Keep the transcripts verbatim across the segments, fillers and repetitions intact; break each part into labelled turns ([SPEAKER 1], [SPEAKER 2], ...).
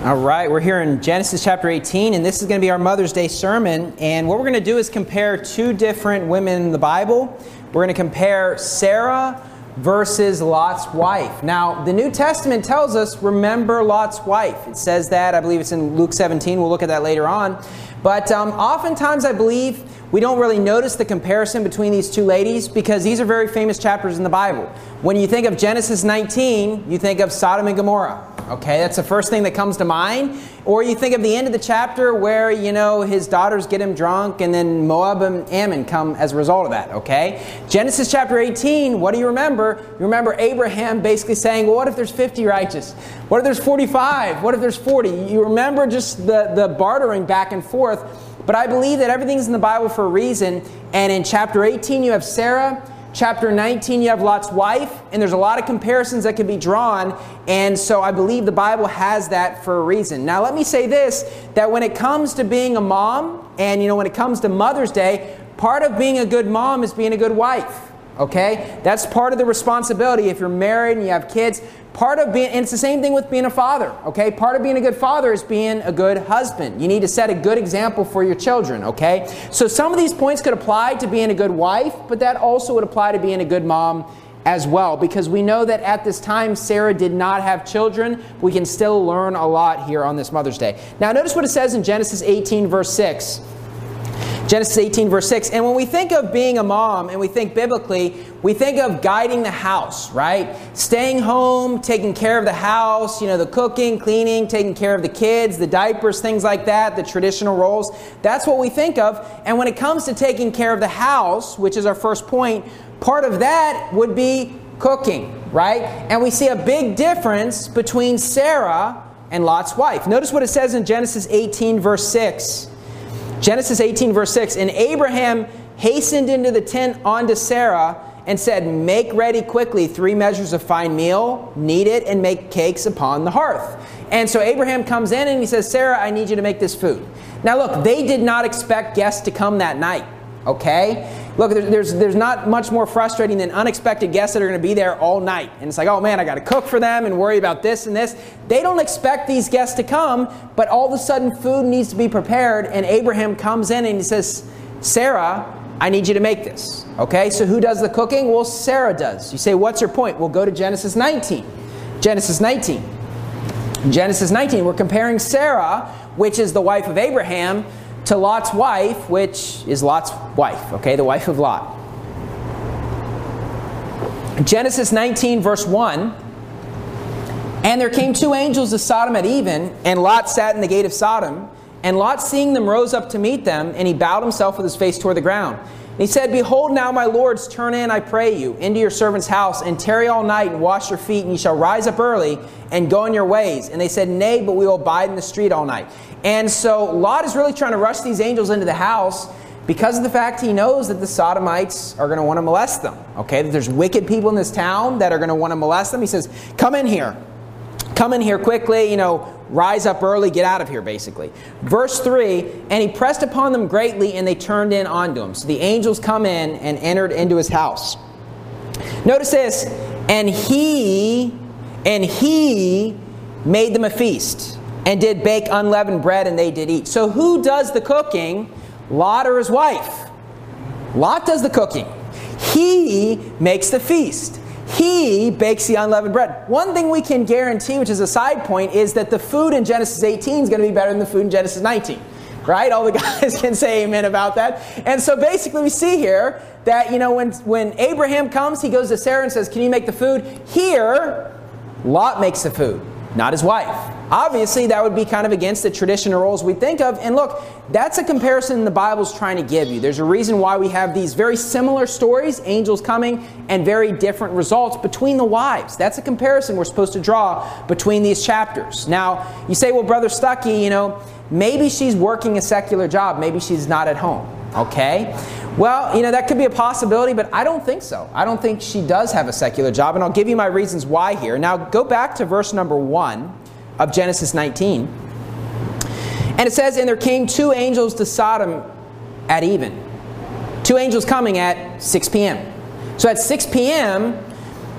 [SPEAKER 1] All right, we're here in Genesis chapter eighteen, and this is going to be our Mother's Day sermon. And what we're going to do is compare two different women in the Bible. We're going to compare Sarah versus Lot's wife. Now, the New Testament tells us, remember Lot's wife. It says that, I believe it's in Luke seventeen. We'll look at that later on. But um, oftentimes, I believe, we don't really notice the comparison between these two ladies because these are very famous chapters in the Bible. When you think of Genesis nineteen, you think of Sodom and Gomorrah. Okay, that's the first thing that comes to mind. Or you think of the end of the chapter where, you know, his daughters get him drunk and then Moab and Ammon come as a result of that, okay? Genesis chapter eighteen, what do you remember? You remember Abraham basically saying, well, what if there's fifty righteous? What if there's forty-five? What if there's forty? You remember just the, the bartering back and forth. But I believe that everything's in the Bible for a reason. And in chapter eighteen, you have Sarah. Chapter nineteen, you have Lot's wife, and there's a lot of comparisons that can be drawn, and so I believe the Bible has that for a reason. Now, let me say this, that when it comes to being a mom, and you know, when it comes to Mother's Day, part of being a good mom is being a good wife, okay? That's part of the responsibility. If you're married and you have kids, part of being, and it's the same thing with being a father, okay? Part of being a good father is being a good husband. You need to set a good example for your children, okay? So some of these points could apply to being a good wife, but that also would apply to being a good mom as well, because we know that at this time Sarah did not have children. We can still learn a lot here on this Mother's Day. Now notice what it says in Genesis eighteen verse six. Genesis eighteen verse six. And when we think of being a mom and we think biblically, we think of guiding the house, right? Staying home, taking care of the house, you know, the cooking, cleaning, taking care of the kids, the diapers, things like that, the traditional roles. That's what we think of. And when it comes to taking care of the house, which is our first point, part of that would be cooking, right? And we see a big difference between Sarah and Lot's wife. Notice what it says in Genesis eighteen verse six. Genesis eighteen verse six, and Abraham hastened into the tent unto Sarah and said, make ready quickly three measures of fine meal, knead it, and make cakes upon the hearth. And so Abraham comes in and he says, Sarah, I need you to make this food. Now look, they did not expect guests to come that night, okay? Look, there's, there's not much more frustrating than unexpected guests that are going to be there all night. And it's like, oh man, I got to cook for them and worry about this and this. They don't expect these guests to come, but all of a sudden food needs to be prepared. And Abraham comes in and he says, Sarah, I need you to make this. Okay, so who does the cooking? Well, Sarah does. You say, what's your point? We'll go to Genesis nineteen. Genesis nineteen. Genesis nineteen, we're comparing Sarah, which is the wife of Abraham, to Lot's wife, which is Lot's wife, okay, the wife of Lot. Genesis nineteen, verse one, and there came two angels of Sodom at even, and Lot sat in the gate of Sodom, and Lot, seeing them, rose up to meet them, and he bowed himself with his face toward the ground. And he said, behold, now, my lords, turn in, I pray you, into your servant's house, and tarry all night, and wash your feet, and ye shall rise up early, and go on your ways. And they said, nay, but we will abide in the street all night. And so Lot is really trying to rush these angels into the house because of the fact he knows that the Sodomites are going to want to molest them. Okay, that there's wicked people in this town that are going to want to molest them. He says, come in here. Come in here quickly, you know, rise up early, get out of here, basically. Verse three, and he pressed upon them greatly, and they turned in unto him. So the angels come in and entered into his house. Notice this, and he, and he made them a feast, and did bake unleavened bread, and they did eat. So who does the cooking? Lot or his wife? Lot does the cooking. He makes the feast. He bakes the unleavened bread. One thing we can guarantee, which is a side point, is that the food in Genesis eighteen is going to be better than the food in Genesis nineteen. Right? All the guys can say amen about that. And so basically we see here that, you know, when, when Abraham comes, he goes to Sarah and says, can you make the food? Here, Lot makes the food, not his wife. Obviously, that would be kind of against the traditional roles we think of. And look, that's a comparison the Bible's trying to give you. There's a reason why we have these very similar stories, angels coming, and very different results between the wives. That's a comparison we're supposed to draw between these chapters. Now, you say, well, Brother Stuckey, you know, maybe she's working a secular job. Maybe she's not at home. Okay? Well, you know, that could be a possibility, but I don't think so. I don't think she does have a secular job, and I'll give you my reasons why here. Now, go back to verse number one of Genesis nineteen. And it says, and there came two angels to Sodom at even. Two angels coming at six p.m. So at six p.m.,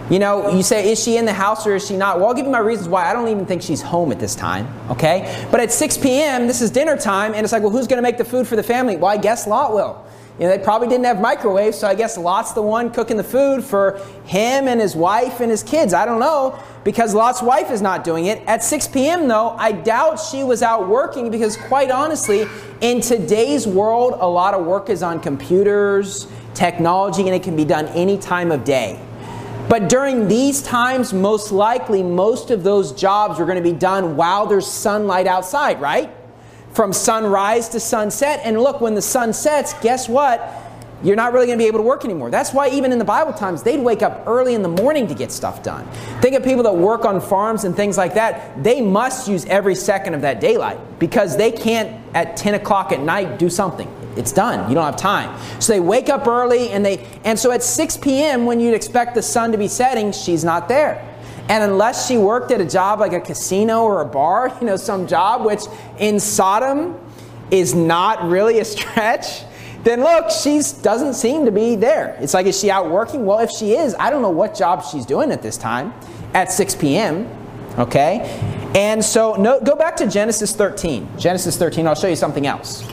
[SPEAKER 1] You know, you say, is she in the house or is she not? Well, I'll give you my reasons why. I don't even think she's home at this time, okay? But at six p.m., this is dinner time, and it's like, well, who's going to make the food for the family? Well, I guess Lot will. You know, they probably didn't have microwaves, so I guess Lot's the one cooking the food for him and his wife and his kids. I don't know, because Lot's wife is not doing it. At six p.m., though, I doubt she was out working, because quite honestly, in today's world, a lot of work is on computers, technology, and it can be done any time of day. But during these times, most likely, most of those jobs are going to be done while there's sunlight outside, right? From sunrise to sunset. And look, when the sun sets, guess what? You're not really going to be able to work anymore. That's why even in the Bible times, they'd wake up early in the morning to get stuff done. Think of people that work on farms and things like that. They must use every second of that daylight, because they can't at ten o'clock at night do something. It's done. You don't have time. So they wake up early, and they and so at six p.m. when you'd expect the sun to be setting, she's not there. And unless she worked at a job like a casino or a bar, you know, some job which in Sodom is not really a stretch, then look, she doesn't seem to be there. It's like, is she out working? Well, if she is, I don't know what job she's doing at this time at six p.m., okay? And so no, go back to Genesis thirteen. Genesis thirteen, I'll show you something else.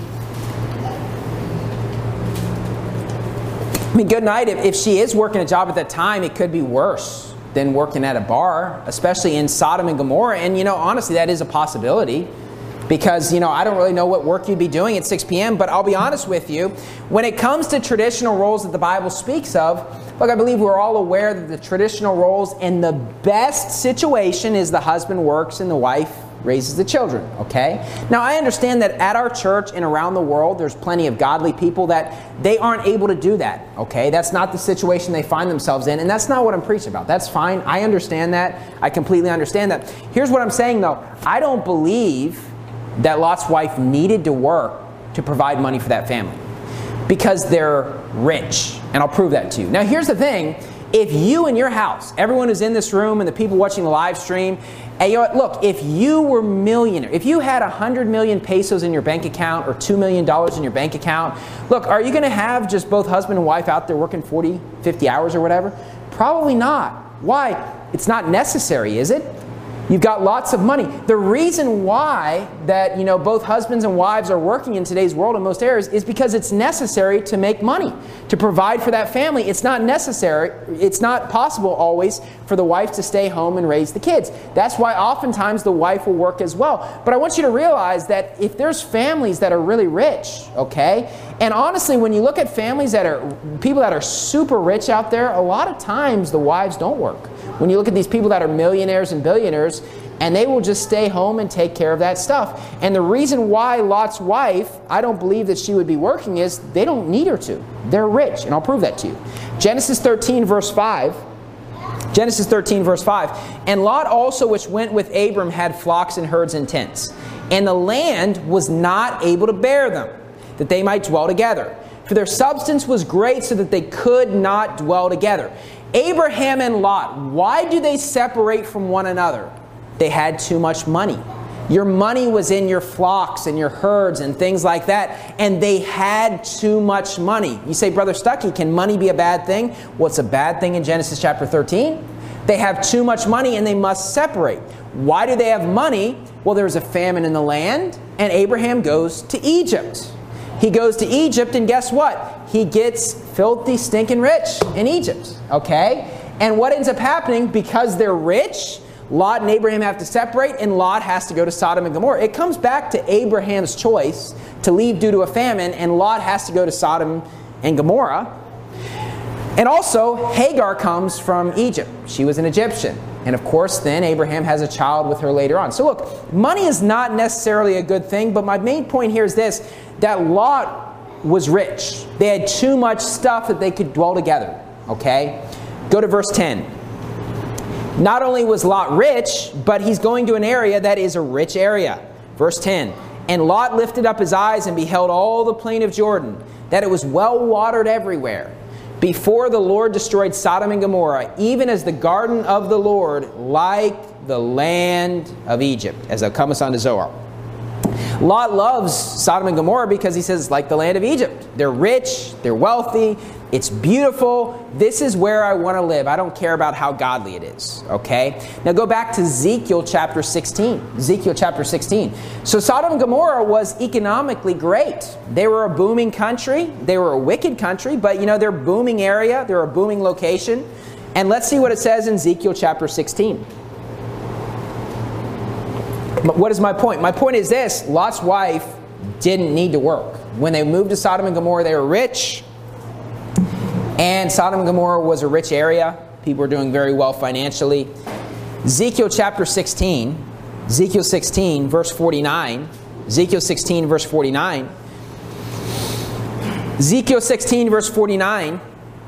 [SPEAKER 1] I mean, good night. If, if she is working a job at that time, it could be worse than working at a bar, especially in Sodom and Gomorrah. And, you know, honestly, that is a possibility, because, you know, I don't really know what work you'd be doing at six p.m., but I'll be honest with you. When it comes to traditional roles that the Bible speaks of, look, I believe we're all aware that the traditional roles and the best situation is the husband works and the wife raises the children, okay? Now, I understand that at our church and around the world, there's plenty of godly people that they aren't able to do that, okay? That's not the situation they find themselves in, and that's not what I'm preaching about. That's fine. I understand that. I completely understand that. Here's what I'm saying, though. I don't believe that Lot's wife needed to work to provide money for that family, because they're rich, and I'll prove that to you. Now, here's the thing. If you in your house, everyone who's in this room and the people watching the live stream, and you know what, look, if you were millionaire, if you had one hundred million pesos in your bank account or two million dollars in your bank account, look, are you going to have just both husband and wife out there working forty, fifty hours or whatever? Probably not. Why? It's not necessary, is it? You've got lots of money. The reason why that, you know, both husbands and wives are working in today's world in most areas is because it's necessary to make money, to provide for that family. It's not necessary, it's not possible always for the wife to stay home and raise the kids. That's why oftentimes the wife will work as well. But I want you to realize that if there's families that are really rich, okay, and honestly, when you look at families that are, people that are super rich out there, a lot of times the wives don't work. When you look at these people that are millionaires and billionaires, and they will just stay home and take care of that stuff. And the reason why Lot's wife, I don't believe that she would be working, is they don't need her to. They're rich, and I'll prove that to you. Genesis thirteen, verse five. Genesis thirteen, verse five. And Lot also, which went with Abram, had flocks and herds and tents. And the land was not able to bear them, that they might dwell together. For their substance was great, so that they could not dwell together. Abraham and Lot, why do they separate from one another? They had too much money. Your money was in your flocks and your herds and things like that, and they had too much money. You say, Brother Stuckey, can money be a bad thing? What's a bad thing in Genesis chapter thirteen? They have too much money and they must separate. Why do they have money? Well, there's a famine in the land, and Abraham goes to Egypt. He goes to Egypt, and guess what? He gets filthy, stinking rich in Egypt, okay? And what ends up happening, because they're rich, Lot and Abraham have to separate, and Lot has to go to Sodom and Gomorrah. It comes back to Abraham's choice to leave due to a famine, and Lot has to go to Sodom and Gomorrah. And also, Hagar comes from Egypt. She was an Egyptian. And of course, then Abraham has a child with her later on. So look, money is not necessarily a good thing, but my main point here is this, that Lot was rich. They had too much stuff that they could dwell together, okay? Go to verse ten. Not only was Lot rich, but he's going to an area that is a rich area. Verse ten. And Lot lifted up his eyes and beheld all the plain of Jordan, that it was well watered everywhere, before the Lord destroyed Sodom and Gomorrah, even as the garden of the Lord, like the land of Egypt, as thou comest unto Zoar. Lot loves Sodom and Gomorrah because he says, like the land of Egypt. They're rich, they're wealthy, It's beautiful. This is where I want to live. I don't care about how godly it is. Okay? Now go back to Ezekiel chapter sixteen. Ezekiel chapter sixteen. So Sodom and Gomorrah was economically great. They were a booming country. They were a wicked country, but you know, they're a booming area. They're a booming location. And let's see what it says in Ezekiel chapter sixteen. But what is my point? My point is this: Lot's wife didn't need to work. When they moved to Sodom and Gomorrah, they were rich. And Sodom and Gomorrah was a rich area. People were doing very well financially. Ezekiel chapter sixteen. Ezekiel sixteen, verse forty-nine. Ezekiel sixteen, verse forty-nine. Ezekiel sixteen, verse forty-nine.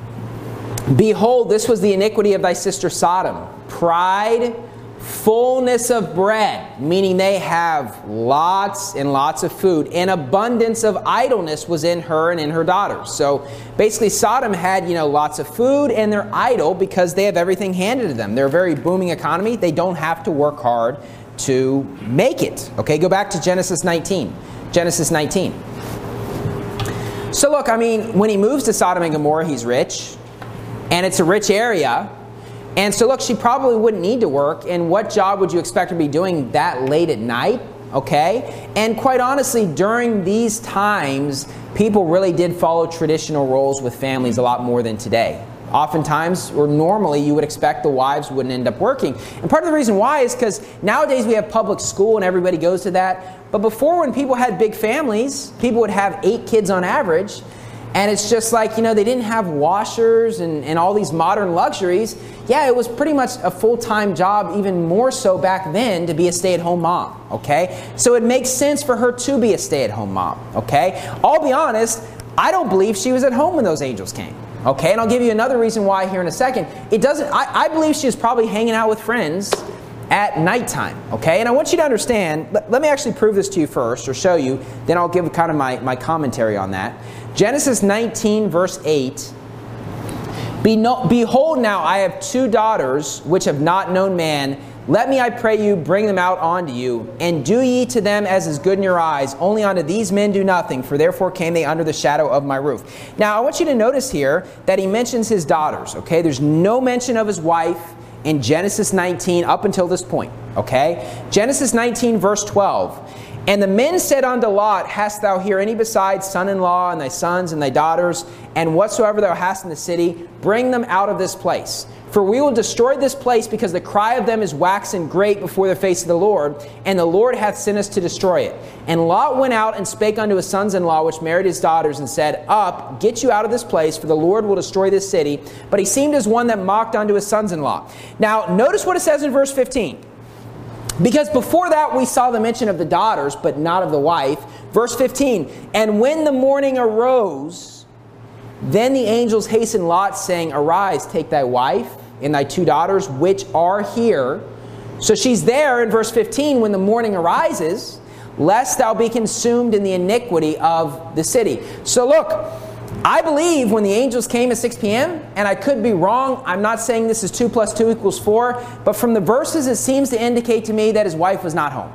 [SPEAKER 1] Behold, this was the iniquity of thy sister Sodom. Pride, fullness of bread, meaning they have lots and lots of food. And abundance of idleness was in her and in her daughters. So basically Sodom had, you know, lots of food, and they're idle because they have everything handed to them. They're a very booming economy. They don't have to work hard to make it. Okay, go back to Genesis nineteen. Genesis nineteen. So look, I mean, when he moves to Sodom and Gomorrah, he's rich. And it's a rich area. And so look, she probably wouldn't need to work. And what job would you expect her to be doing that late at night? Okay? And quite honestly, during these times, people really did follow traditional roles with families a lot more than today. Oftentimes, or normally, you would expect the wives wouldn't end up working. And part of the reason why is because nowadays we have public school and everybody goes to that. But before, when people had big families, people would have eight kids on average. And it's just like, you know, they didn't have washers and, and all these modern luxuries. Yeah, it was pretty much a full-time job, even more so back then, to be a stay-at-home mom, okay? So it makes sense for her to be a stay-at-home mom, okay? I'll be honest, I don't believe she was at home when those angels came, okay? And I'll give you another reason why here in a second. It doesn't, I, I believe she was probably hanging out with friends at nighttime, okay? And I want you to understand, let, let me actually prove this to you first, or show you, then I'll give kind of my, my commentary on that. Genesis nineteen, verse eight. Be no, Behold now, I have two daughters, which have not known man. Let me, I pray you, bring them out unto you, and do ye to them as is good in your eyes. Only unto these men do nothing, for therefore came they under the shadow of my roof. Now, I want you to notice here that he mentions his daughters, okay? There's no mention of his wife in Genesis nineteen up until this point, okay? Genesis nineteen, verse twelve. And the men said unto Lot, Hast thou here any besides son-in-law, and thy sons, and thy daughters, and whatsoever thou hast in the city, bring them out of this place. For we will destroy this place, because the cry of them is waxen great before the face of the Lord, and the Lord hath sent us to destroy it. And Lot went out and spake unto his sons-in-law, which married his daughters, and said, Up, get you out of this place, for the Lord will destroy this city. But he seemed as one that mocked unto his sons-in-law. Now, notice what it says in verse fifteen. Because before that we saw the mention of the daughters, but not of the wife. Verse fifteen, And when the morning arose, then the angels hastened Lot, saying, Arise, take thy wife and thy two daughters, which are here. So she's there in verse fifteen, when the morning arises, lest thou be consumed in the iniquity of the city. So look, I believe when the angels came at six p.m., and I could be wrong, I'm not saying this is two plus two equals four, but from the verses it seems to indicate to me that his wife was not home.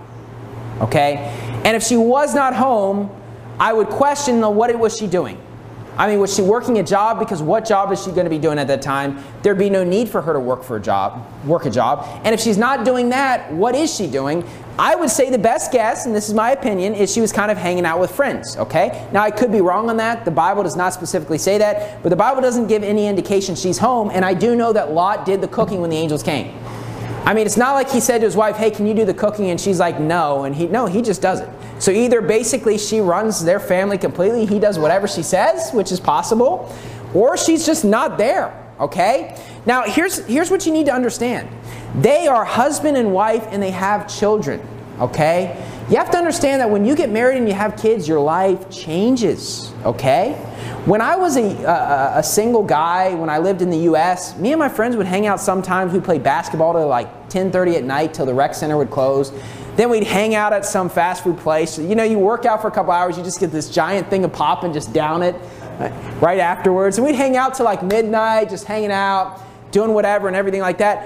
[SPEAKER 1] Okay? And if she was not home, I would question, what was she doing? I mean, was she working a job? Because what job is she going to be doing at that time? There'd be no need for her to work for a job, work a job. And if she's not doing that, what is she doing? I would say the best guess, and this is my opinion, is she was kind of hanging out with friends, okay? Now, I could be wrong on that. The Bible does not specifically say that, but the Bible doesn't give any indication she's home, and I do know that Lot did the cooking when the angels came. I mean, it's not like he said to his wife, hey, can you do the cooking? And she's like, no, and he no, he just does it. So either basically she runs their family completely, he does whatever she says, which is possible, or she's just not there, okay? Now, here's, here's what you need to understand. They are husband and wife, and they have children, okay? You have to understand that when you get married and you have kids, your life changes, okay? When I was a, a, a single guy, when I lived in the U S, me and my friends would hang out sometimes. We'd play basketball till like ten thirty at night till the rec center would close. Then we'd hang out at some fast food place. You know, you work out for a couple hours, you just get this giant thing of pop and just down it right afterwards. And we'd hang out till like midnight, just hanging out, doing whatever and everything like that.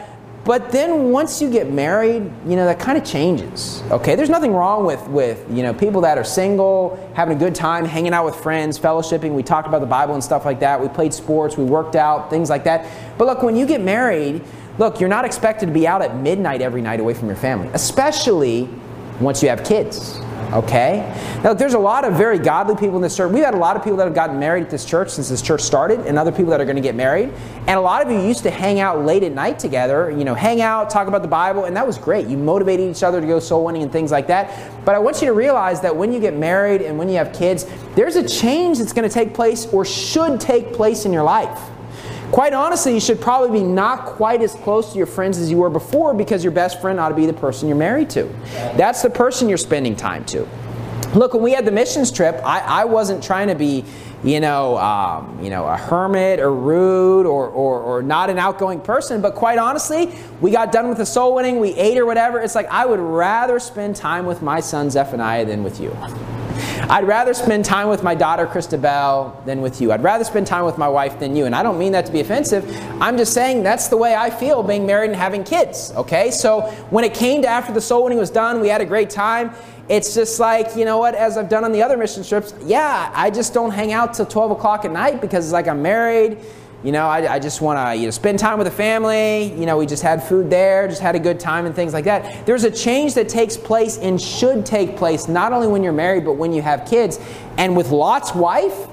[SPEAKER 1] But then once you get married, you know, that kind of changes, okay? There's nothing wrong with, with, you know, people that are single, having a good time, hanging out with friends, fellowshipping. We talked about the Bible and stuff like that. We played sports, we worked out, things like that. But look, when you get married, look, you're not expected to be out at midnight every night away from your family, especially once you have kids. Okay? Now, look, there's a lot of very godly people in this church. We've had a lot of people that have gotten married at this church since this church started, and other people that are going to get married. And a lot of you used to hang out late at night together, you know, hang out, talk about the Bible, and that was great. You motivated each other to go soul winning and things like that. But I want you to realize that when you get married and when you have kids, there's a change that's going to take place or should take place in your life. Quite honestly, you should probably be not quite as close to your friends as you were before, because your best friend ought to be the person you're married to. That's the person you're spending time to. Look, when we had the missions trip, I, I wasn't trying to be, you know, um, you know, a hermit or rude or, or, or not an outgoing person. But quite honestly, we got done with the soul winning, we ate or whatever. It's like I would rather spend time with my son Zephaniah than with you. I'd rather spend time with my daughter Christabel than with you. I'd rather spend time with my wife than you. And I don't mean that to be offensive. I'm just saying that's the way I feel being married and having kids. Okay? So when it came to after the soul winning was done, we had a great time. It's just like, you know what, as I've done on the other mission trips, yeah, I just don't hang out till twelve o'clock at night because it's like I'm married. You know, I, I just want to, you know, spend time with the family. You know, we just had food there, just had a good time and things like that. There's a change that takes place and should take place not only when you're married, but when you have kids. And with Lot's wife,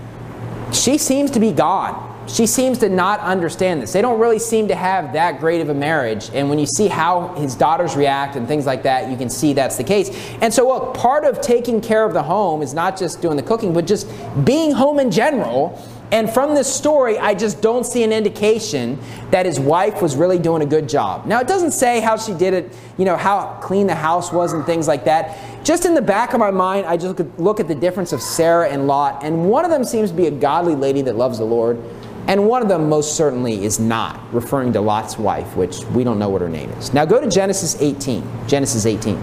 [SPEAKER 1] she seems to be gone. She seems to not understand this. They don't really seem to have that great of a marriage. And when you see how his daughters react and things like that, you can see that's the case. And so, look, part of taking care of the home is not just doing the cooking, but just being home in general. And from this story, I just don't see an indication that his wife was really doing a good job. Now, it doesn't say how she did it, you know, how clean the house was and things like that. Just in the back of my mind, I just look at the difference of Sarah and Lot. And one of them seems to be a godly lady that loves the Lord. And one of them most certainly is not, referring to Lot's wife, which we don't know what her name is. Now go to Genesis eighteen. Genesis eighteen.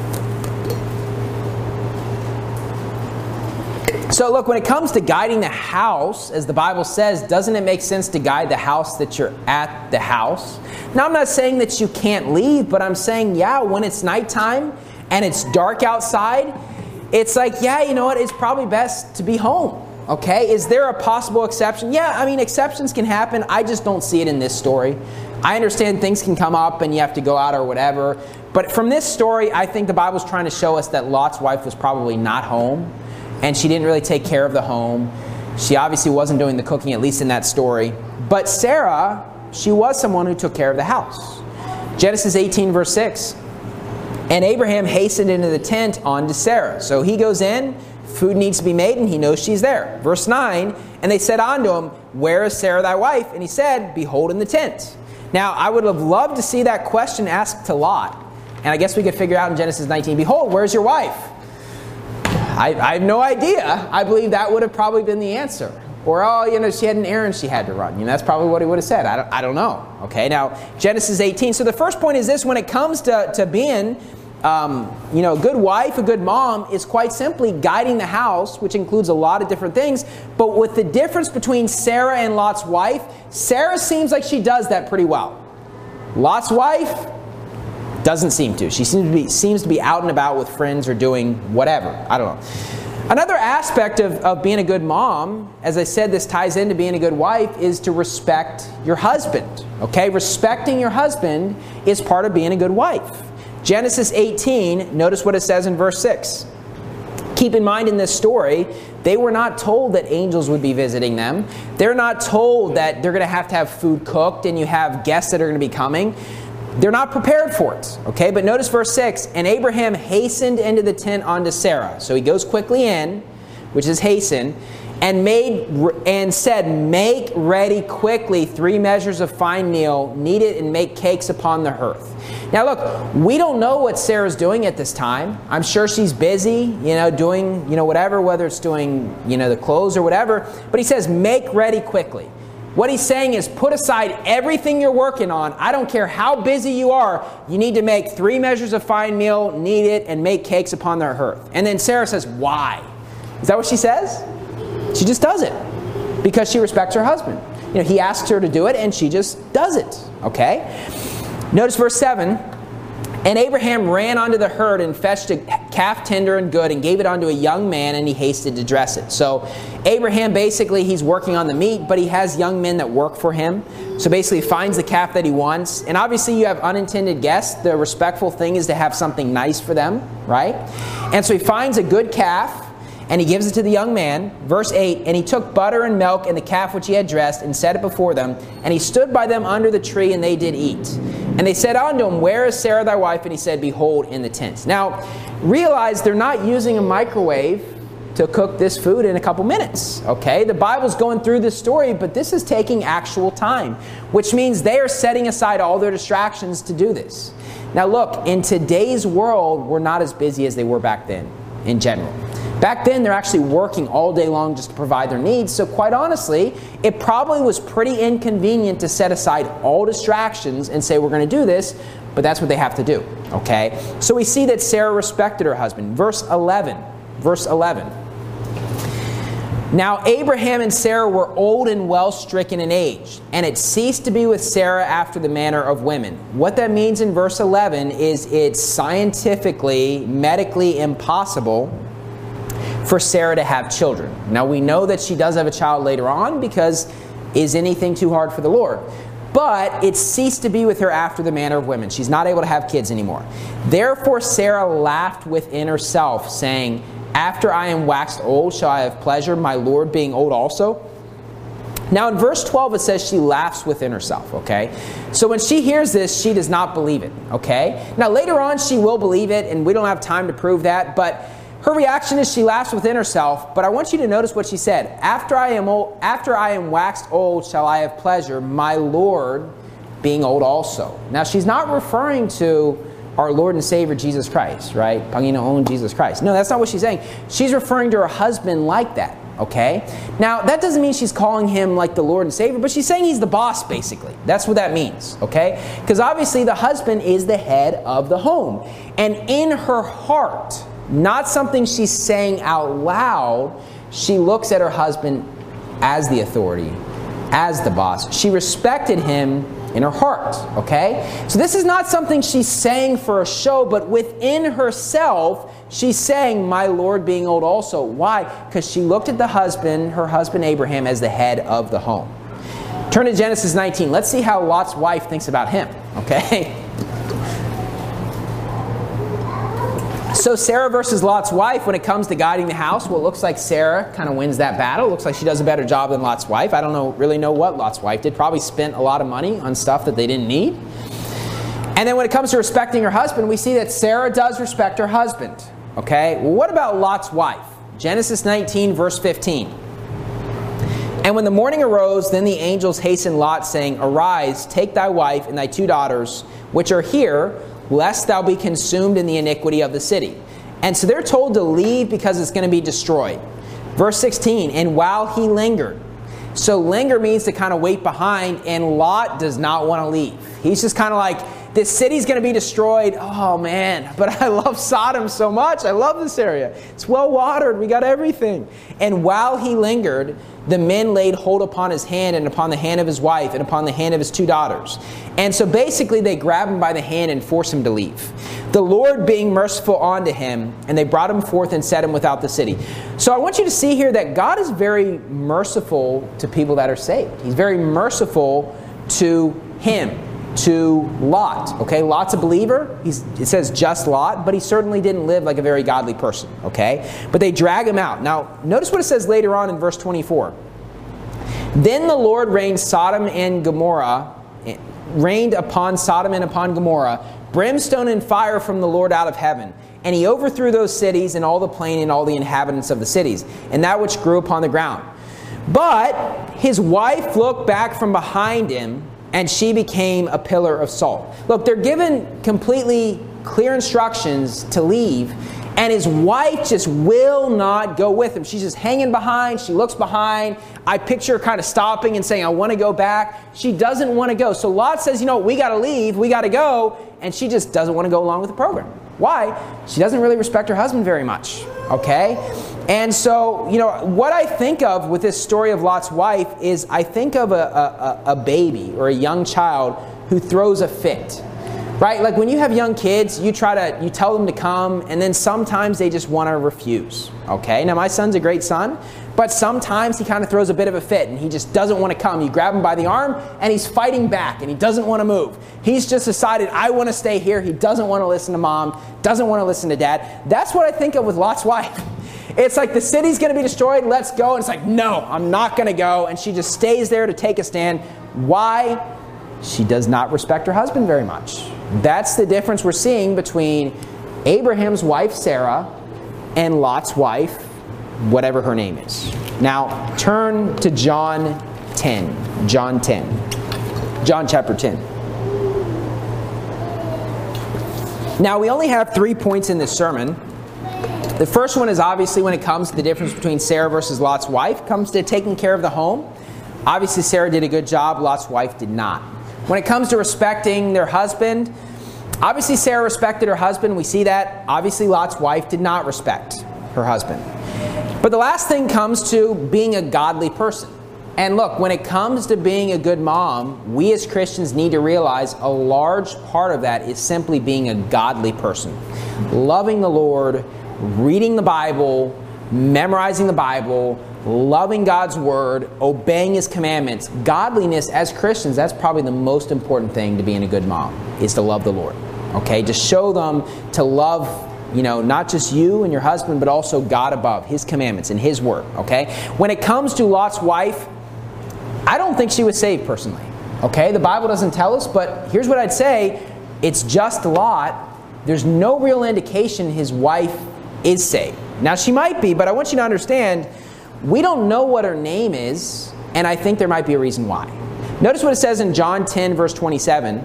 [SPEAKER 1] So look, when it comes to guiding the house, as the Bible says, doesn't it make sense to guide the house that you're at the house? Now, I'm not saying that you can't leave, but I'm saying, yeah, when it's nighttime and it's dark outside, it's like, yeah, you know what, it's probably best to be home. Okay, is there a possible exception? Yeah, I mean, exceptions can happen. I just don't see it in this story. I understand things can come up and you have to go out or whatever. But from this story, I think the Bible's trying to show us that Lot's wife was probably not home. And she didn't really take care of the home. She obviously wasn't doing the cooking, at least in that story. But Sarah, she was someone who took care of the house. Genesis eighteen, verse six. And Abraham hastened into the tent unto Sarah. So he goes in. Food needs to be made, and he knows she's there. Verse nine, and they said unto him, Where is Sarah thy wife? And he said, Behold in the tent. Now, I would have loved to see that question asked to Lot. And I guess we could figure out in Genesis nineteen, Behold, where's your wife? I, I have no idea. I believe that would have probably been the answer. Or, oh, you know, she had an errand she had to run. You know, that's probably what he would have said. I don't, I don't know. Okay, now, Genesis eighteen. So the first point is this. When it comes to, to being... Um, you know, a good wife, a good mom is quite simply guiding the house, which includes a lot of different things. But with the difference between Sarah and Lot's wife, Sarah seems like she does that pretty well. Lot's wife doesn't seem to. She seems to be, seems to be out and about with friends or doing whatever. I don't know. Another aspect of, of being a good mom, as I said, this ties into being a good wife, is to respect your husband. Okay? Respecting your husband is part of being a good wife. Genesis eighteen, notice what it says in verse six. Keep in mind in this story, they were not told that angels would be visiting them. They're not told that they're going to have to have food cooked and you have guests that are going to be coming. They're not prepared for it. Okay, but notice verse six. And Abraham hastened into the tent unto Sarah. So he goes quickly in, which is hasten, and made and said, Make ready quickly three measures of fine meal, knead it and make cakes upon the hearth. Now look, we don't know what Sarah's doing at this time. I'm sure she's busy, you know, doing, you know, whatever, whether it's doing, you know, the clothes or whatever. But he says, make ready quickly. What he's saying is put aside everything you're working on. I don't care how busy you are. You need to make three measures of fine meal, knead it, and make cakes upon their hearth. And then Sarah says, why? Is that what she says? She just does it because she respects her husband. You know, he asks her to do it and she just does it. Okay? Notice verse seven. And Abraham ran unto the herd and fetched a calf tender and good and gave it unto a young man, and he hasted to dress it. So Abraham, basically, he's working on the meat, but he has young men that work for him. So basically he finds the calf that he wants. And obviously you have unintended guests. The respectful thing is to have something nice for them, right? And so he finds a good calf, and he gives it to the young man. Verse eight, and he took butter and milk and the calf which he had dressed and set it before them. And he stood by them under the tree, and they did eat. And they said unto him, Where is Sarah thy wife? And he said, Behold, in the tent. Now, realize they're not using a microwave to cook this food in a couple minutes. Okay? The Bible's going through this story, but this is taking actual time, which means they are setting aside all their distractions to do this. Now look, in today's world, we're not as busy as they were back then, in general. Back then, they're actually working all day long just to provide their needs. So quite honestly, it probably was pretty inconvenient to set aside all distractions and say, we're going to do this, but that's what they have to do. Okay? So we see that Sarah respected her husband. Verse eleven. Verse eleven. Now Abraham and Sarah were old and well stricken in age, and it ceased to be with Sarah after the manner of women. What that means in verse eleven is it's scientifically, medically impossible for Sarah to have children. Now we know that she does have a child later on, because is anything too hard for the Lord? But it ceased to be with her after the manner of women. She's not able to have kids anymore. Therefore Sarah laughed within herself, saying, After I am waxed old, shall I have pleasure, my Lord being old also? Now in verse twelve it says she laughs within herself, okay? So when she hears this, she does not believe it, okay? Now later on she will believe it, and we don't have time to prove that, but her reaction is she laughs within herself. But I want you to notice what she said. After I am old, after I am waxed old, shall I have pleasure, my Lord being old also. Now she's not referring to our Lord and Savior Jesus Christ, right? Panginoon Jesus Christ. No, that's not what she's saying. She's referring to her husband like that, okay? Now, that doesn't mean she's calling him like the Lord and Savior, but she's saying he's the boss, basically. That's what that means, okay? Because obviously the husband is the head of the home. And in her heart, not something she's saying out loud, she looks at her husband as the authority, as the boss. She respected him in her heart, okay? So this is not something she's saying for a show, but within herself, she's saying, my Lord being old also. Why? Because she looked at the husband, her husband Abraham, as the head of the home. Turn to Genesis nineteen. Let's see how Lot's wife thinks about him, okay? So Sarah versus Lot's wife, when it comes to guiding the house, well, it looks like Sarah kind of wins that battle. It looks like she does a better job than Lot's wife. I don't know, really know what Lot's wife did. Probably spent a lot of money on stuff that they didn't need. And then when it comes to respecting her husband, we see that Sarah does respect her husband. Okay? Well, what about Lot's wife? Genesis nineteen, verse fifteen. And when the morning arose, then the angels hastened Lot, saying, Arise, take thy wife and thy two daughters, which are here, lest thou be consumed in the iniquity of the city. And so they're told to leave because it's going to be destroyed. Verse sixteen, and while he lingered. So linger means to kind of wait behind, and Lot does not want to leave. He's just kind of like, this city's going to be destroyed. Oh man, but I love Sodom so much. I love this area. It's well watered. We got everything. And while he lingered, the men laid hold upon his hand and upon the hand of his wife and upon the hand of his two daughters. And so basically they grab him by the hand and force him to leave. The Lord being merciful unto him, and they brought him forth and set him without the city. So I want you to see here that God is very merciful to people that are saved. He's very merciful to him, to Lot. Okay, Lot's a believer. He's, it says just Lot, but he certainly didn't live like a very godly person. Okay, but they drag him out. Now, notice what it says later on in verse twenty-four. Then the Lord rained Sodom and Gomorrah, rained upon Sodom and upon Gomorrah, brimstone and fire from the Lord out of heaven. And he overthrew those cities and all the plain and all the inhabitants of the cities, and that which grew upon the ground. But his wife looked back from behind him, and she became a pillar of salt. Look, they're given completely clear instructions to leave, and his wife just will not go with him. She's just hanging behind. She looks behind. I picture her kind of stopping and saying, I want to go back. She doesn't want to go. So Lot says, you know, we got to leave. We got to go. And she just doesn't want to go along with the program. Why? She doesn't really respect her husband very much. Okay? And so, you know, what I think of with this story of Lot's wife is I think of a, a, a baby or a young child who throws a fit. Right? Like when you have young kids, you try to, you tell them to come, and then sometimes they just want to refuse. Okay? Now my son's a great son, but sometimes he kind of throws a bit of a fit, and he just doesn't want to come. You grab him by the arm, and he's fighting back, and he doesn't want to move. He's just decided, I want to stay here. He doesn't want to listen to mom, doesn't want to listen to dad. That's what I think of with Lot's wife. It's like the city's going to be destroyed, let's go. And it's like, no, I'm not going to go. And she just stays there to take a stand. Why? She does not respect her husband very much. That's the difference we're seeing between Abraham's wife, Sarah, and Lot's wife, whatever her name is. Now, turn to John ten. John ten. John chapter ten. Now, we only have three points in this sermon. The first one is obviously when it comes to the difference between Sarah versus Lot's wife, comes to taking care of the home. Obviously, Sarah did a good job. Lot's wife did not. When it comes to respecting their husband, obviously Sarah respected her husband. We see that. Obviously, Lot's wife did not respect her husband. But the last thing comes to being a godly person. And look, when it comes to being a good mom, we as Christians need to realize a large part of that is simply being a godly person. Loving the Lord, reading the Bible, memorizing the Bible, loving God's Word, obeying His commandments. Godliness as Christians, that's probably the most important thing to being a good mom, is to love the Lord. Okay? Just show them to love, you know, not just you and your husband, but also God above, His commandments and His Word. Okay? When it comes to Lot's wife, I don't think she was saved personally. Okay? The Bible doesn't tell us, but here's what I'd say. It's just Lot. There's no real indication his wife is saved. Now, she might be, but I want you to understand, we don't know what her name is, and I think there might be a reason why. Notice what it says in John ten, verse twenty-seven.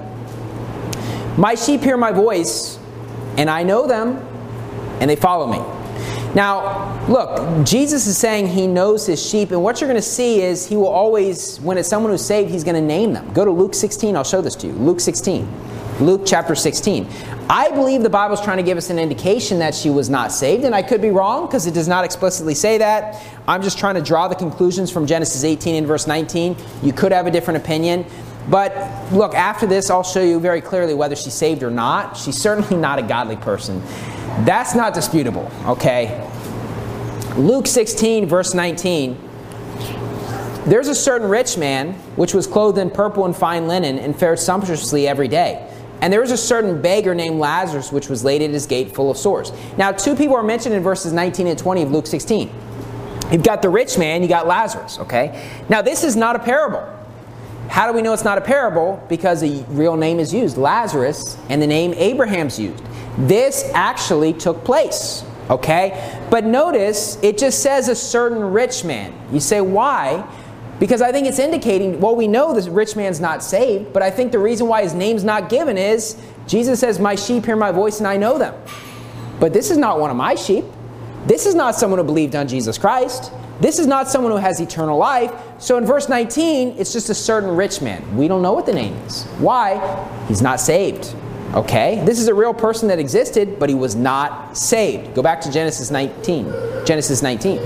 [SPEAKER 1] My sheep hear my voice, and I know them, and they follow me. Now, look, Jesus is saying He knows His sheep, and what you're going to see is He will always, when it's someone who's saved, He's going to name them. Go to Luke sixteen, I'll show this to you. Luke sixteen. Luke chapter sixteen. I believe the Bible's trying to give us an indication that she was not saved, and I could be wrong because it does not explicitly say that. I'm just trying to draw the conclusions from Genesis eighteen and verse nineteen. You could have a different opinion. But look, after this, I'll show you very clearly whether she's saved or not. She's certainly not a godly person. That's not disputable, okay? Luke sixteen, verse nineteen. There's a certain rich man which was clothed in purple and fine linen and fared sumptuously every day. And there was a certain beggar named Lazarus which was laid at his gate full of sores. Now, two people are mentioned in verses nineteen and twenty of Luke sixteen. You've got the rich man, you got Lazarus, okay? Now, this is not a parable. How do we know it's not a parable? Because a real name is used, Lazarus, and the name Abraham's used. This actually took place, okay? But notice, it just says a certain rich man. You say, why? Because I think it's indicating, well, we know this rich man's not saved, but I think the reason why his name's not given is, Jesus says, my sheep hear my voice and I know them. But this is not one of my sheep. This is not someone who believed on Jesus Christ. This is not someone who has eternal life. So in verse nineteen, it's just a certain rich man. We don't know what the name is. Why? He's not saved. Okay? This is a real person that existed, but he was not saved. Go back to Genesis nineteen. Genesis nineteen.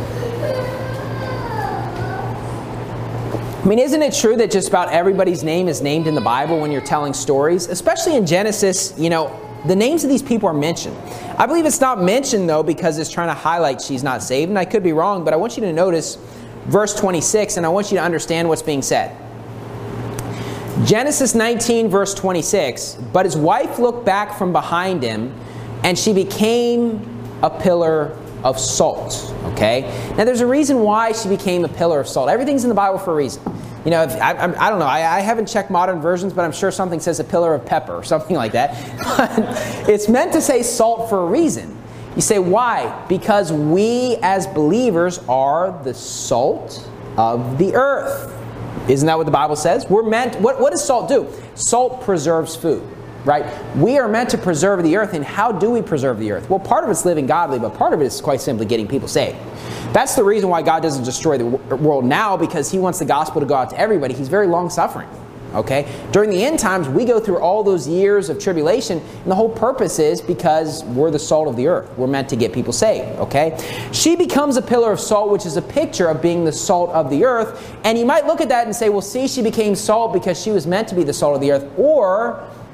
[SPEAKER 1] I mean, isn't it true that just about everybody's name is named in the Bible when you're telling stories? Especially in Genesis, you know, the names of these people are mentioned. I believe it's not mentioned, though, because it's trying to highlight she's not saved. And I could be wrong, but I want you to notice verse twenty-six, and I want you to understand what's being said. Genesis nineteen, verse twenty-six, but his wife looked back from behind him, and she became a pillar of salt. Okay? Now, there's a reason why she became a pillar of salt. Everything's in the Bible for a reason. You know, if, I, I, I don't know. I, I haven't checked modern versions, but I'm sure something says a pillar of pepper or something like that. But it's meant to say salt for a reason. You say, why? Because we as believers are the salt of the earth. Isn't that what the Bible says? We're meant, what, what does salt do? Salt preserves food, right? We are meant to preserve the earth, and how do we preserve the earth? Well, part of it's living godly, but part of it is quite simply getting people saved. That's the reason why God doesn't destroy the world now, because He wants the gospel to go out to everybody. He's very long-suffering, okay? During the end times, we go through all those years of tribulation, and the whole purpose is because we're the salt of the earth. We're meant to get people saved, okay? She becomes a pillar of salt, which is a picture of being the salt of the earth. And you might look at that and say, well, see, she became salt because she was meant to be the salt of the earth. Or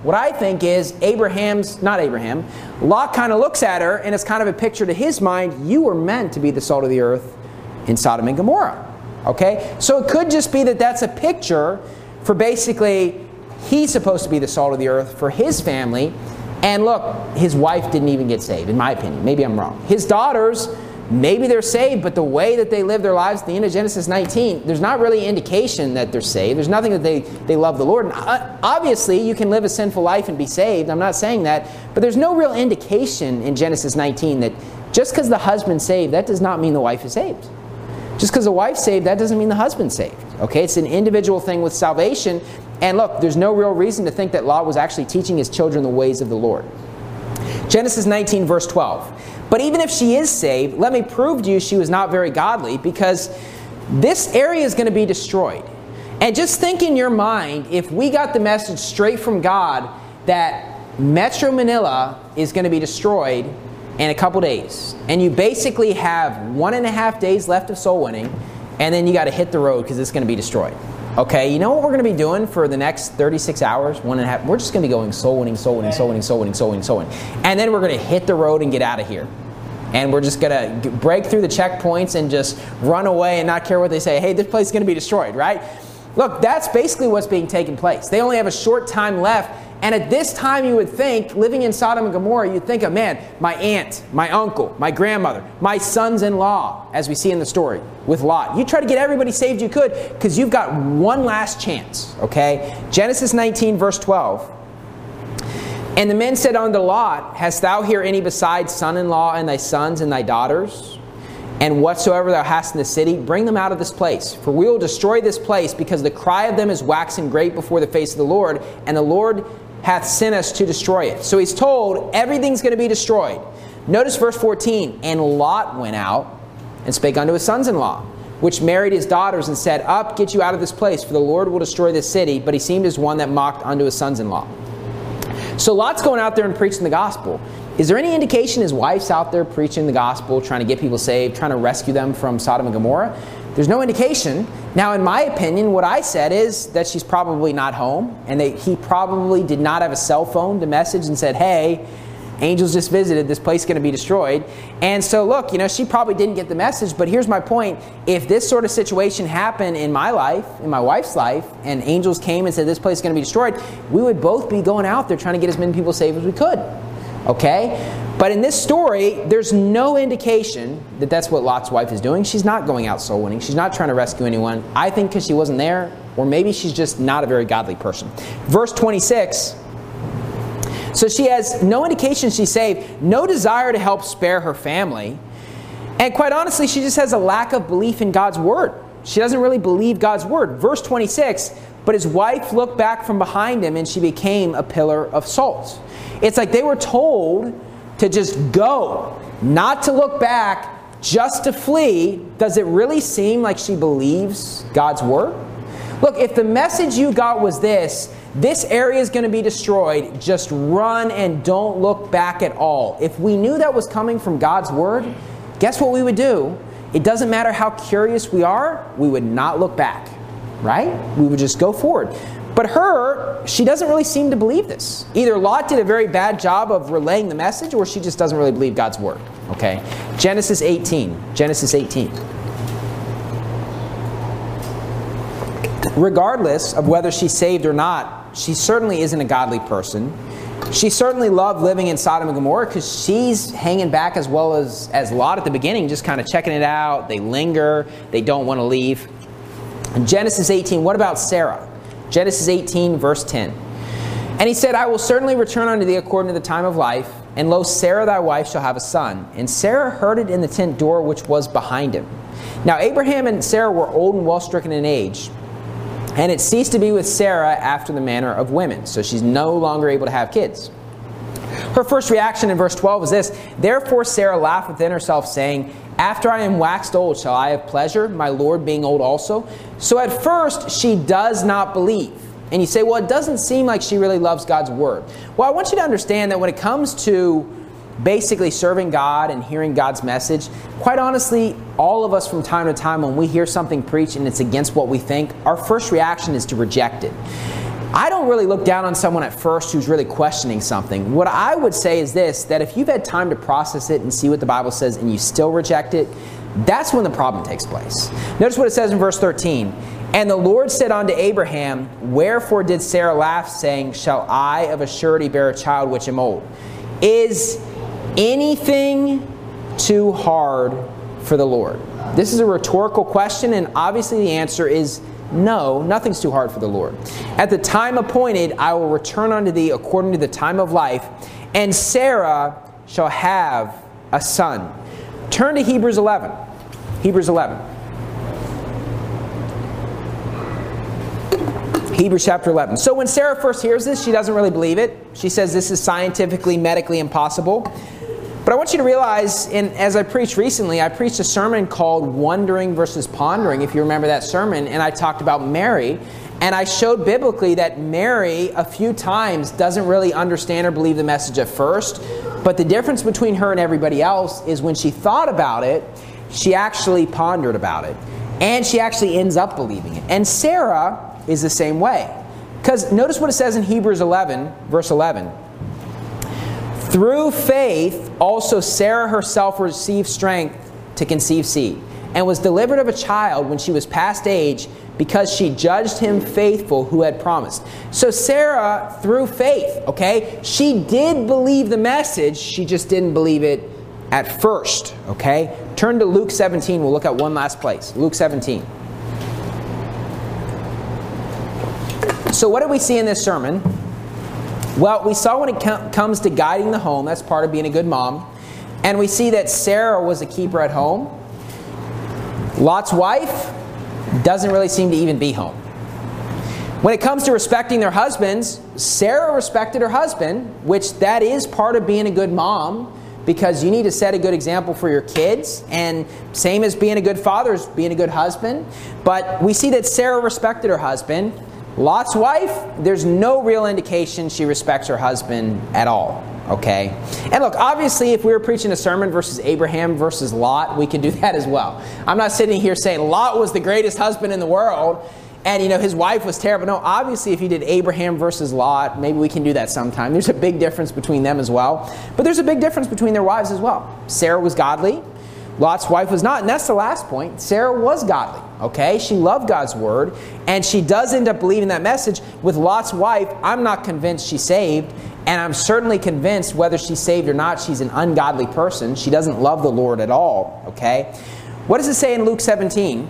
[SPEAKER 1] What I think is Abraham's, not Abraham, Lot kind of looks at her and it's kind of a picture to his mind, you were meant to be the salt of the earth in Sodom and Gomorrah. Okay? So it could just be that that's a picture for basically he's supposed to be the salt of the earth for his family. And look, his wife didn't even get saved, in my opinion. Maybe I'm wrong. His daughters, maybe they're saved, but the way that they live their lives at the end of Genesis nineteen, there's not really indication that they're saved. There's nothing that they, they love the Lord. And obviously, you can live a sinful life and be saved. I'm not saying that. But there's no real indication in Genesis nineteen that just because the husband's saved, that does not mean the wife is saved. Just because the wife's saved, that doesn't mean the husband's saved. Okay, it's an individual thing with salvation. And look, there's no real reason to think that Lot was actually teaching his children the ways of the Lord. Genesis nineteen, verse twelve. But even if she is saved, let me prove to you she was not very godly, because this area is going to be destroyed. And just think in your mind, if we got the message straight from God that Metro Manila is going to be destroyed in a couple days, and you basically have one and a half days left of soul winning, and then you got to hit the road because it's going to be destroyed. Okay, you know what we're going to be doing for the next thirty-six hours, one and a half? We're just going to be going soul winning, soul winning, soul winning, soul winning, soul winning, soul winning. And then we're going to hit the road and get out of here. And we're just going to break through the checkpoints and just run away and not care what they say. Hey, this place is going to be destroyed, right? Look, that's basically what's being taken place. They only have a short time left. And at this time, you would think, living in Sodom and Gomorrah, you'd think of, man, my aunt, my uncle, my grandmother, my sons-in-law, as we see in the story with Lot. You try to get everybody saved you could, because you've got one last chance, okay? Genesis nineteen, verse twelve. And the men said unto Lot, hast thou here any besides son-in-law and thy sons and thy daughters? And whatsoever thou hast in the city, bring them out of this place. For we will destroy this place, because the cry of them is waxing great before the face of the Lord, and the Lord hath sent us to destroy it. So he's told everything's going to be destroyed. Notice verse fourteen. And Lot went out and spake unto his sons-in-law, which married his daughters, and said, Up, get you out of this place, for the Lord will destroy this city. But he seemed as one that mocked unto his sons-in-law. So Lot's going out there and preaching the gospel. Is there any indication his wife's out there preaching the gospel, trying to get people saved, trying to rescue them from Sodom and Gomorrah? There's no indication. Now, in my opinion, what I said is that she's probably not home, and that he probably did not have a cell phone to message and said, hey, angels just visited, this place is going to be destroyed. And so, look, you know, she probably didn't get the message, but here's my point. If this sort of situation happened in my life, in my wife's life, and angels came and said this place is going to be destroyed, we would both be going out there trying to get as many people saved as we could. Okay? But in this story, there's no indication that that's what Lot's wife is doing. She's not going out soul winning. She's not trying to rescue anyone. I think because she wasn't there, or maybe she's just not a very godly person. Verse twenty-six. So she has no indication she's saved, no desire to help spare her family. And quite honestly, she just has a lack of belief in God's word. She doesn't really believe God's word. Verse twenty-six. But his wife looked back from behind him, and she became a pillar of salt. It's like they were told to just go, not to look back, just to flee. Does it really seem like she believes God's word? Look, if the message you got was this, this area is going to be destroyed, just run and don't look back at all. If we knew that was coming from God's word, guess what we would do? It doesn't matter how curious we are, we would not look back, right? We would just go forward. But her, she doesn't really seem to believe this. Either Lot did a very bad job of relaying the message, or she just doesn't really believe God's word. Okay? Genesis eighteen. Genesis eighteen. Regardless of whether she's saved or not, she certainly isn't a godly person. She certainly loved living in Sodom and Gomorrah because she's hanging back as well as, as Lot at the beginning, just kind of checking it out. They linger. They don't want to leave. In Genesis eighteen, what about Sarah? Genesis eighteen, verse ten. And he said, I will certainly return unto thee according to the time of life, and lo, Sarah thy wife shall have a son. And Sarah heard it in the tent door which was behind him. Now Abraham and Sarah were old and well stricken in age, and it ceased to be with Sarah after the manner of women. So she's no longer able to have kids. Her first reaction in verse twelve is this, Therefore Sarah laughed within herself, saying, After I am waxed old, shall I have pleasure, my Lord being old also? So at first, she does not believe. And you say, well, it doesn't seem like she really loves God's word. Well, I want you to understand that when it comes to basically serving God and hearing God's message, quite honestly, all of us from time to time, when we hear something preached and it's against what we think, our first reaction is to reject it. I don't really look down on someone at first who's really questioning something. What I would say is this, that if you've had time to process it and see what the Bible says and you still reject it, that's when the problem takes place. Notice what it says in verse thirteen. And the Lord said unto Abraham, wherefore did Sarah laugh, saying, shall I of a surety bear a child which am old? Is anything too hard for the Lord? This is a rhetorical question, and obviously the answer is no, nothing's too hard for the Lord. At the time appointed, I will return unto thee according to the time of life, and Sarah shall have a son. Turn to Hebrews eleven. Hebrews eleven. Hebrews chapter eleven. So when Sarah first hears this, she doesn't really believe it. She says this is scientifically, medically impossible. But I want you to realize, and as I preached recently, I preached a sermon called Wondering versus Pondering, if you remember that sermon, and I talked about Mary. And I showed biblically that Mary, a few times, doesn't really understand or believe the message at first. But the difference between her and everybody else is when she thought about it, she actually pondered about it. And she actually ends up believing it. And Sarah is the same way. Because notice what it says in Hebrews eleven, verse eleven. Through faith also Sarah herself received strength to conceive seed, and was delivered of a child when she was past age, because she judged him faithful who had promised. So Sarah, through faith, okay, she did believe the message, she just didn't believe it at first, okay? Turn to Luke seventeen, we'll look at one last place. Luke seventeen. So what did we see in this sermon? Well, we saw when it com- comes to guiding the home, that's part of being a good mom. And we see that Sarah was a keeper at home. Lot's wife doesn't really seem to even be home. When it comes to respecting their husbands, Sarah respected her husband, which that is part of being a good mom, because you need to set a good example for your kids. And same as being a good father is being a good husband. But we see that Sarah respected her husband. Lot's wife, there's no real indication she respects her husband at all, okay? And look, obviously, if we were preaching a sermon versus Abraham versus Lot, we could do that as well. I'm not sitting here saying Lot was the greatest husband in the world and, you know, his wife was terrible. No, obviously, if you did Abraham versus Lot, maybe we can do that sometime. There's a big difference between them as well. But there's a big difference between their wives as well. Sarah was godly. Lot's wife was not, and that's the last point. Sarah was godly, okay? She loved God's word, and she does end up believing that message. With Lot's wife, I'm not convinced she's saved, and I'm certainly convinced whether she's saved or not, she's an ungodly person. She doesn't love the Lord at all, okay? What does it say in Luke seventeen?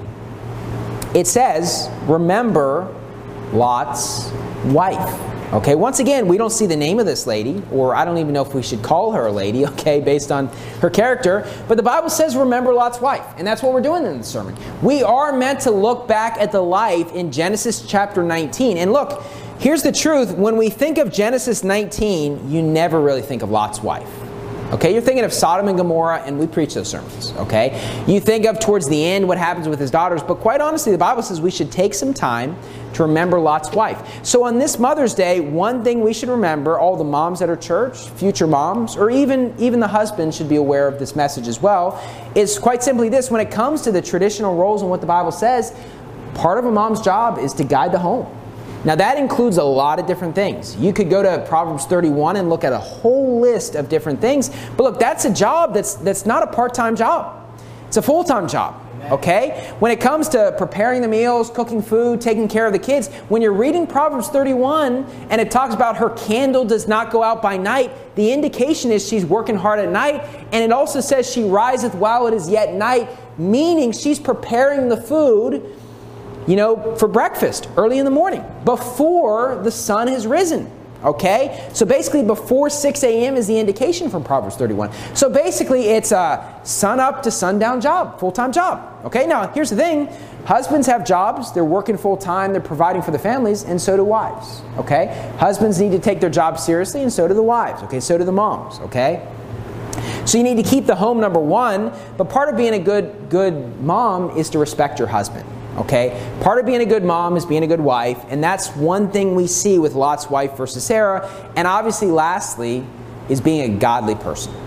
[SPEAKER 1] It says, remember Lot's wife. Okay, once again, we don't see the name of this lady, or I don't even know if we should call her a lady, okay, based on her character. But the Bible says, remember Lot's wife. And that's what we're doing in the sermon. We are meant to look back at the life in Genesis chapter nineteen. And look, here's the truth. When we think of Genesis nineteen, you never really think of Lot's wife. Okay, you're thinking of Sodom and Gomorrah, and we preach those sermons, okay? You think of towards the end what happens with his daughters, but quite honestly, the Bible says we should take some time to remember Lot's wife. So on this Mother's Day, one thing we should remember, all the moms at our church, future moms, or even, even the husband should be aware of this message as well, is quite simply this. When it comes to the traditional roles and what the Bible says, part of a mom's job is to guide the home. Now that includes a lot of different things. You could go to Proverbs thirty-one and look at a whole list of different things. But look, that's a job that's that's not a part-time job. It's a full-time job. Okay? When it comes to preparing the meals, cooking food, taking care of the kids, when you're reading Proverbs thirty-one and it talks about her candle does not go out by night, the indication is she's working hard at night. And it also says she riseth while it is yet night, meaning she's preparing the food, you know, for breakfast early in the morning, before the sun has risen, okay? So basically before six a.m. is the indication from Proverbs thirty-one. So basically it's a sun up to sundown job, full-time job, okay? Now, here's the thing. Husbands have jobs. They're working full-time. They're providing for the families, and so do wives, okay? Husbands need to take their job seriously, and so do the wives, okay? So do the moms, okay? So you need to keep the home number one, but part of being a good, good mom is to respect your husband. Okay, part of being a good mom is being a good wife, and that's one thing we see with Lot's wife versus Sarah. And obviously, lastly, is being a godly person.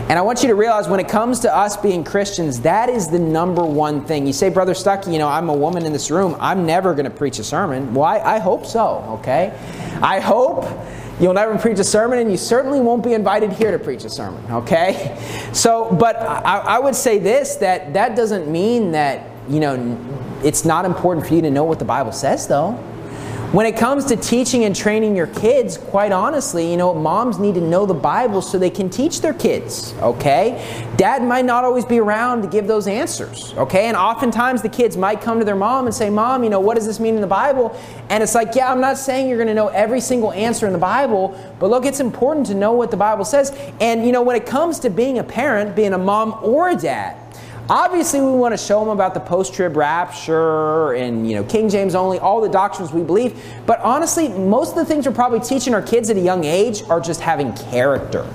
[SPEAKER 1] And I want you to realize when it comes to us being Christians, that is the number one thing. You say, Brother Stuckey, you know, I'm a woman in this room. I'm never going to preach a sermon. Well, I, I hope so, okay? I hope you'll never preach a sermon, and you certainly won't be invited here to preach a sermon, okay? So, but I, I would say this, that that doesn't mean that, you know, it's not important for you to know what the Bible says, though. When it comes to teaching and training your kids, quite honestly, you know, moms need to know the Bible so they can teach their kids, okay? Dad might not always be around to give those answers, okay? And oftentimes the kids might come to their mom and say, Mom, you know, what does this mean in the Bible? And it's like, yeah, I'm not saying you're going to know every single answer in the Bible, but look, it's important to know what the Bible says. And, you know, when it comes to being a parent, being a mom or a dad, obviously, we want to show them about the post-trib rapture and, you know, King James only, all the doctrines we believe. But honestly, most of the things we're probably teaching our kids at a young age are just having character.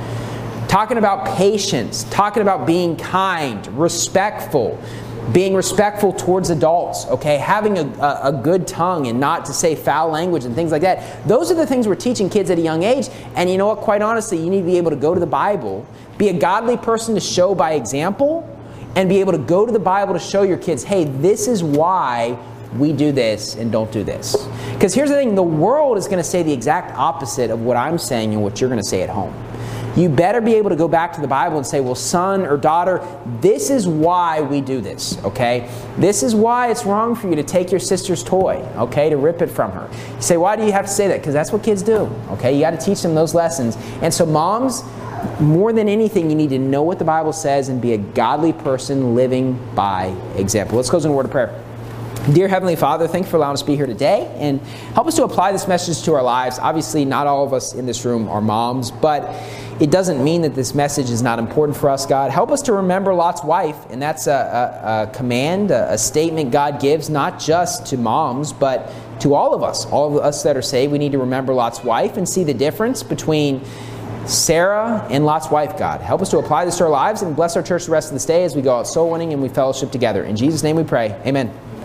[SPEAKER 1] Talking about patience, talking about being kind, respectful, being respectful towards adults, okay? Having a, a, a good tongue and not to say foul language and things like that. Those are the things we're teaching kids at a young age. And you know what? Quite honestly, you need to be able to go to the Bible, be a godly person to show by example, and be able to go to the Bible to show your kids, hey, this is why we do this and don't do this. Because here's the thing, the world is going to say the exact opposite of what I'm saying and what you're going to say at home. You better be able to go back to the Bible and say, well, son or daughter, this is why we do this, okay? This is why it's wrong for you to take your sister's toy, okay, to rip it from her. You say, why do you have to say that? Because that's what kids do, okay? You got to teach them those lessons. And so moms, more than anything, you need to know what the Bible says and be a godly person living by example. Let's close in a word of prayer. Dear Heavenly Father, thank you for allowing us to be here today and help us to apply this message to our lives. Obviously, not all of us in this room are moms, but it doesn't mean that this message is not important for us, God. Help us to remember Lot's wife, and that's a, a, a command, a, a statement God gives, not just to moms, but to all of us. All of us that are saved, we need to remember Lot's wife and see the difference between Sarah and Lot's wife, God. Help us to apply this to our lives and bless our church the rest of this day as we go out soul winning and we fellowship together. In Jesus' name we pray. Amen.